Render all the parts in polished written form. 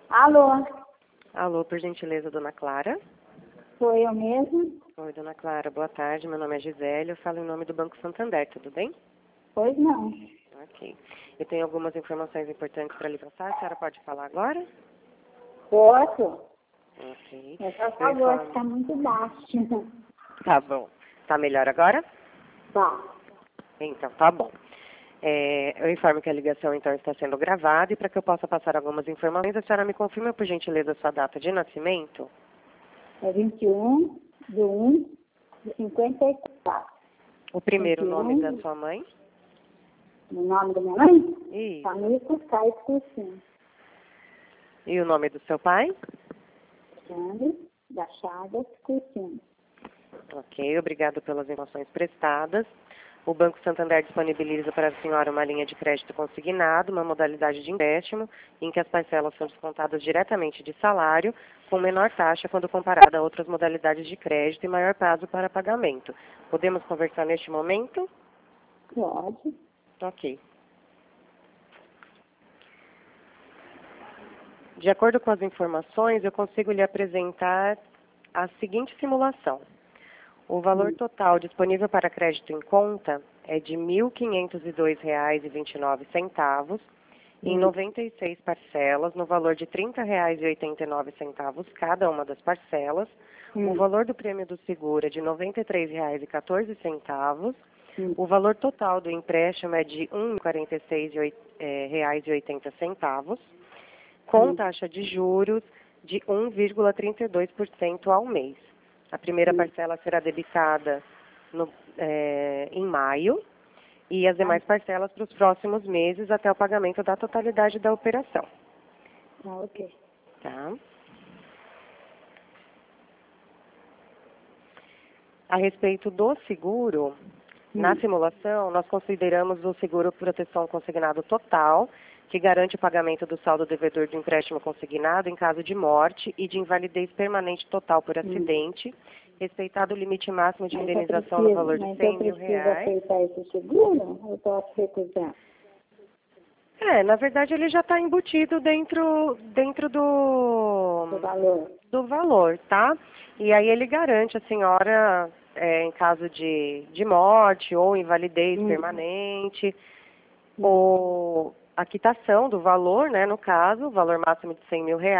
Alô, Alô, por gentileza, dona Clara. sou eu mesma? Oi, dona Clara, boa tarde. Meu nome é Gisele, eu falo em nome do Banco Santander, tudo bem? Pois não. Ok. Eu tenho algumas informações importantes para lhe passar. A senhora pode falar agora? Posso? Ok. É só Eu favor, informo. está muito baixo. Tá bom. Tá melhor agora? Tá. Então, tá bom. Eu informo que a ligação, então, está sendo gravada e para que eu possa passar algumas informações, a senhora me confirma, por gentileza, a sua data de nascimento? É 21/1/54. O primeiro nome da 21, sua mãe? o nome da minha mãe? E, Família Caio Cursinho. e o nome do seu pai? Alexandre da Chagas Cursinho. Ok, obrigado pelas informações prestadas. O Banco Santander disponibiliza para a senhora uma linha de crédito consignado, uma modalidade de empréstimo, em que as parcelas são descontadas diretamente de salário, com menor taxa quando comparada a outras modalidades de crédito e maior prazo para pagamento. Podemos conversar neste momento? Pode. Ok. De acordo com as informações, eu consigo lhe apresentar a seguinte simulação. O valor total disponível para crédito em conta é de R$ 1.502,29, em 96 parcelas, no valor de R$ 30,89 cada uma das parcelas. O valor do prêmio do seguro é de R$ 93,14. O valor total do empréstimo é de R$ 1.046,80, com taxa de juros de 1,32% ao mês. A primeira parcela será debitada em maio e as demais parcelas para os próximos meses até o pagamento da totalidade da operação. Ok. Tá? A respeito do seguro, na simulação, nós consideramos o seguro proteção consignado total, que garante o pagamento do saldo devedor do empréstimo consignado em caso de morte e de invalidez permanente total por acidente, respeitado o limite máximo de indenização no valor de R$ 100 mil. Mas eu preciso aceitar esse seguro? Eu posso recusar? Na verdade, ele já está embutido dentro O valor. do valor, tá? E aí ele garante a senhora, em caso de morte ou invalidez permanente, ou a quitação do valor, né, no caso, o valor máximo de R$ 100 mil,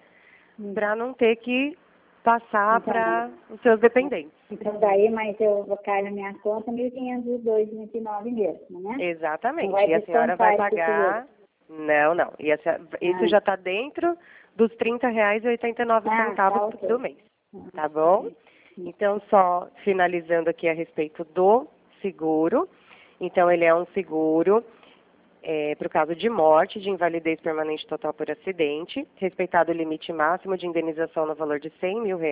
para não ter que passar para os seus dependentes. Então daí, mas eu vou cair na minha conta 1.502,29 mesmo, né? Exatamente. Vai E a senhora vai descontar esse pagar... Não. Isso já está dentro dos R$ 30,89 ok. do mês. Tá bom? Então, só finalizando aqui a respeito do seguro. Então, ele é um seguro para o caso de morte, de invalidez permanente total por acidente, respeitado o limite máximo de indenização no valor de R$ 100 mil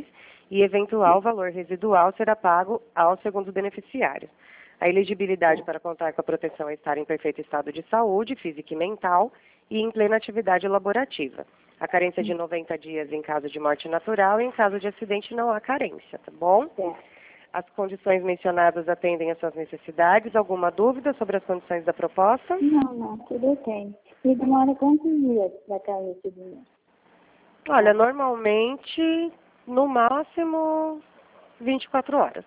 e eventual valor residual será pago aos segundos beneficiários. A elegibilidade para contar com a proteção é estar em perfeito estado de saúde, física e mental, e em plena atividade laborativa. A carência de 90 dias em caso de morte natural e em caso de acidente não há carência, tá bom? As condições mencionadas atendem às suas necessidades. Alguma dúvida sobre as condições da proposta? Não, tudo bem. E demora quantos dias para cair esse dinheiro? Olha, normalmente, no máximo, 24 horas.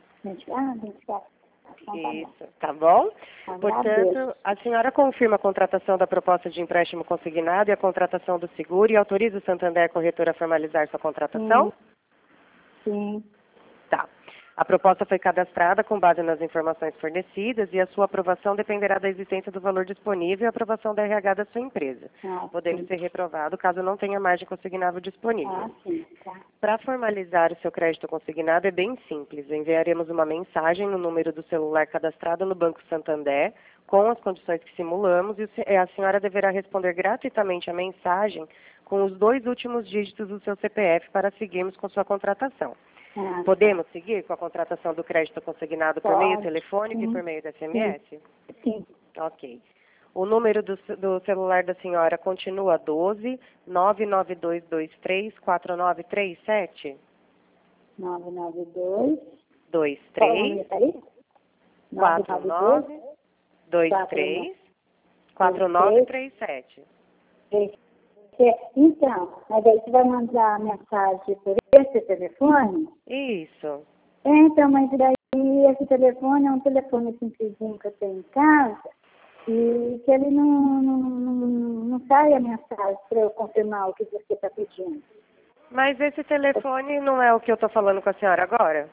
24. Então, tá bom. Isso, tá bom? Agradeço. Portanto, a senhora confirma a contratação da proposta de empréstimo consignado e a contratação do seguro e autoriza o Santander Corretora a formalizar sua contratação? Sim. Tá. A proposta foi cadastrada com base nas informações fornecidas e a sua aprovação dependerá da existência do valor disponível e a aprovação da RH da sua empresa, podendo ser reprovado caso não tenha margem consignável disponível. Sim, tá. Para formalizar o seu crédito consignado é bem simples. Enviaremos uma mensagem no número do celular cadastrado no Banco Santander com as condições que simulamos e a senhora deverá responder gratuitamente a mensagem com os 2 últimos dígitos do seu CPF para seguirmos com sua contratação. Podemos seguir com a contratação do crédito consignado por meio telefônico e por meio da SMS? Sim. Ok. O número do celular da senhora continua 12 992234937? 992. 23 4923 4937. Então, mas aí você vai mandar a mensagem por esse telefone? Isso. Então, mas daí esse telefone é um telefone simplesinho que eu tenho em casa e que ele não sai a mensagem para eu confirmar o que você está pedindo. Mas esse telefone não é o que eu estou falando com a senhora agora?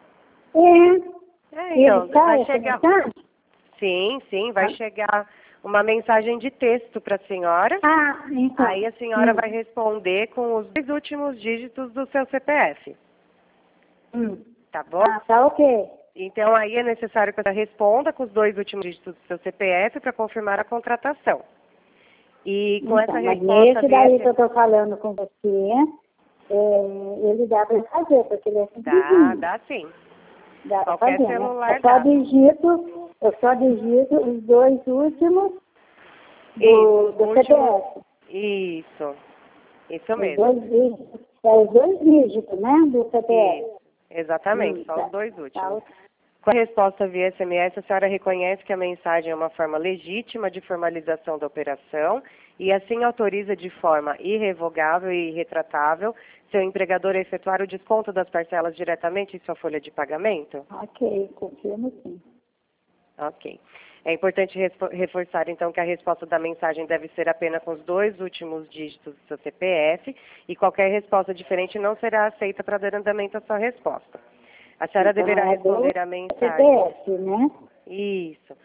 Ele Então, sai vai essa chegar. mensagem? Sim, vai chegar uma mensagem de texto para a senhora. Então. Aí a senhora vai responder com os 2 últimos dígitos do seu CPF. Tá bom? Tá ok. Então aí é necessário que você responda com os 2 últimos dígitos do seu CPF para confirmar a contratação. E com essa Mas resposta nesse daí que eu estou falando com você, ele dá para fazer, porque ele é simplesinho. Dá sim. Dá para Qualquer fazer, celular né? dá. Eu só digito os 2 últimos do CPF. Isso mesmo. Os 2 dígitos, né, do CPF. Isso. Exatamente, só tá. os 2 últimos. Com a resposta via SMS, a senhora reconhece que a mensagem é uma forma legítima de formalização da operação e assim autoriza de forma irrevogável e irretratável seu empregador a efetuar o desconto das parcelas diretamente em sua folha de pagamento? Ok, confirmo sim. Ok. É importante reforçar, então, que a resposta da mensagem deve ser apenas com os 2 últimos dígitos do seu CPF e qualquer resposta diferente não será aceita para dar andamento à sua resposta. A senhora Então, deverá responder a mensagem. CPF, né? Isso.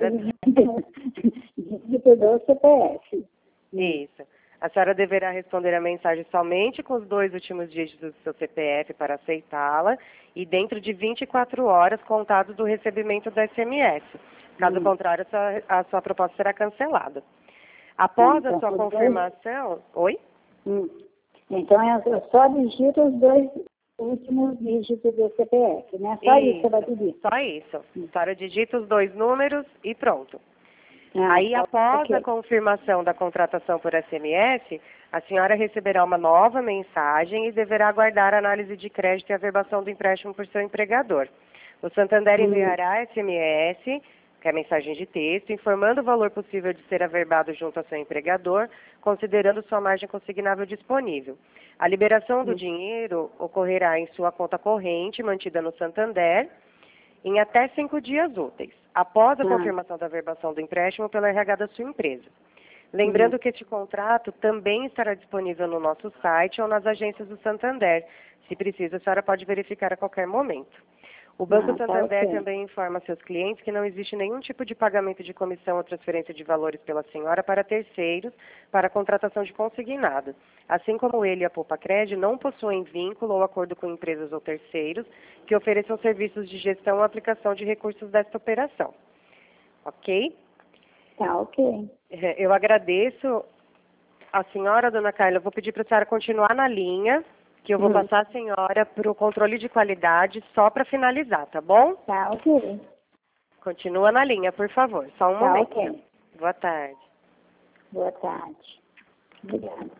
Dígito do CPF. Isso. A senhora deverá responder a mensagem somente com os 2 últimos dígitos do seu CPF para aceitá-la e dentro de 24 horas contados do recebimento do SMS. Caso contrário, a sua proposta será cancelada. Após a sua confirmação... Oi? Então, eu só digito os 2 últimos dígitos do CPF, né? Só isso que você vai pedir. Só isso. A senhora digita os 2 números e pronto. Aí, após a confirmação da contratação por SMS, a senhora receberá uma nova mensagem e deverá aguardar a análise de crédito e averbação do empréstimo por seu empregador. O Santander enviará SMS, que é a mensagem de texto, informando o valor possível de ser averbado junto ao seu empregador, considerando sua margem consignável disponível. A liberação do dinheiro ocorrerá em sua conta corrente, mantida no Santander, em até 5 dias úteis, após a confirmação da averbação do empréstimo pela RH da sua empresa. Lembrando que este contrato também estará disponível no nosso site ou nas agências do Santander. Se precisa, a senhora pode verificar a qualquer momento. O Banco Santander também informa seus clientes que não existe nenhum tipo de pagamento de comissão ou transferência de valores pela senhora para terceiros para a contratação de consignado. Assim como ele e a Poupa Cred não possuem vínculo ou acordo com empresas ou terceiros que ofereçam serviços de gestão ou aplicação de recursos desta operação. Ok? Tá, ok. Eu agradeço a senhora, dona Carla. Eu vou pedir para a senhora continuar na linha, que eu vou passar a senhora para o controle de qualidade só para finalizar, tá bom? Tá, ok. Continua na linha, por favor. Só um momento. Ok. Boa tarde. Boa tarde. Obrigada.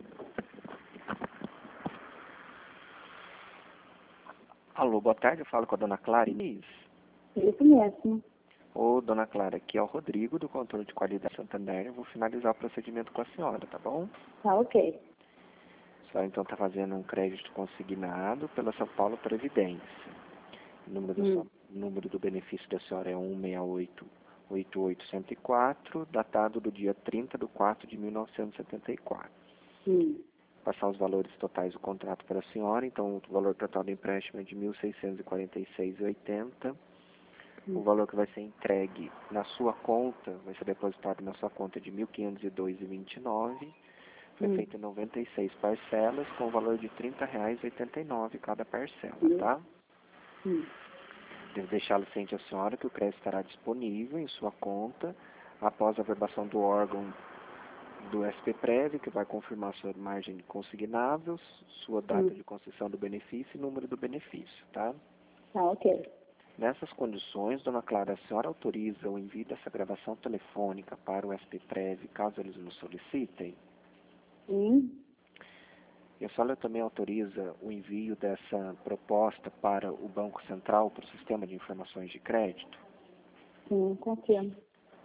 Alô, boa tarde. Eu falo com a dona Clara Inês. Isso mesmo. Ô, dona Clara, aqui é o Rodrigo, do Controle de Qualidade Santander. Eu vou finalizar o procedimento com a senhora, tá bom? Tá, ok. A senhora, então, está fazendo um crédito consignado pela São Paulo Previdência. O número do benefício da senhora é 168-8804, datado do dia 30/4/1974. Passar os valores totais do contrato para a senhora. Então, o valor total do empréstimo é de R$ 1.646,80. O valor que vai ser entregue na sua conta, vai ser depositado na sua conta de R$ 1.502,29. Foi feito em 96 parcelas, com o valor de R$ 30,89 cada parcela, tá? Devo deixá-lo ciente a senhora que o crédito estará disponível em sua conta após a averbação do órgão do SPPrev, que vai confirmar sua margem consignável, sua data de concessão do benefício e número do benefício, tá? Tá, ok. Nessas condições, dona Clara, a senhora autoriza o envio dessa gravação telefônica para o SPPrev, caso eles nos solicitem? Sim. E a senhora também autoriza o envio dessa proposta para o Banco Central, para o Sistema de Informações de Crédito? Sim, confirmo.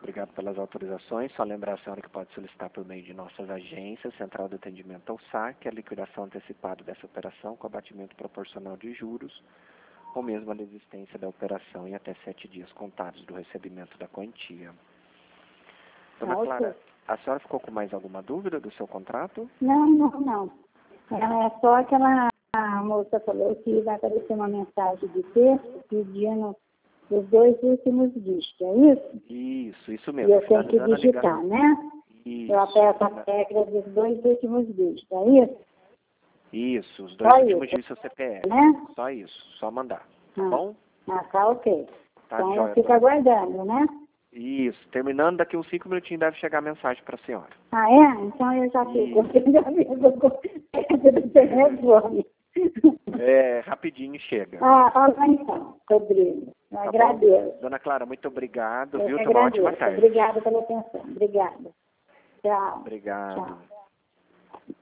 Obrigado pelas autorizações. Só lembrar a senhora que pode solicitar por meio de nossas agências, Central de Atendimento ao SAC, a liquidação antecipada dessa operação com abatimento proporcional de juros, ou mesmo a desistência da operação em até 7 dias contados do recebimento da quantia. Dona Clara, a senhora ficou com mais alguma dúvida do seu contrato? Não. É só aquela moça falou que vai aparecer uma mensagem de texto pedindo os 2 últimos dígitos, é isso? Isso mesmo. E eu tenho que digitar, né? Isso. Eu aperto a tecla dos 2 últimos dígitos, é isso? Isso, os 2 últimos dígitos do CPF. Né? Só isso, só mandar. Tá bom? Tá ok. Tá, então joia, eu fico aguardando, né? Isso, terminando daqui uns 5 minutinhos deve chegar a mensagem para a senhora. É? Então eu já fico. Eu já fico com o telefone. Rapidinho chega. Olha então, Rodrigo. Eu agradeço. Dona Clara, muito obrigado, Eu viu? que Tenha uma ótima agradeço. tarde. Obrigada pela atenção. Obrigada. Tchau. Obrigado. Tchau.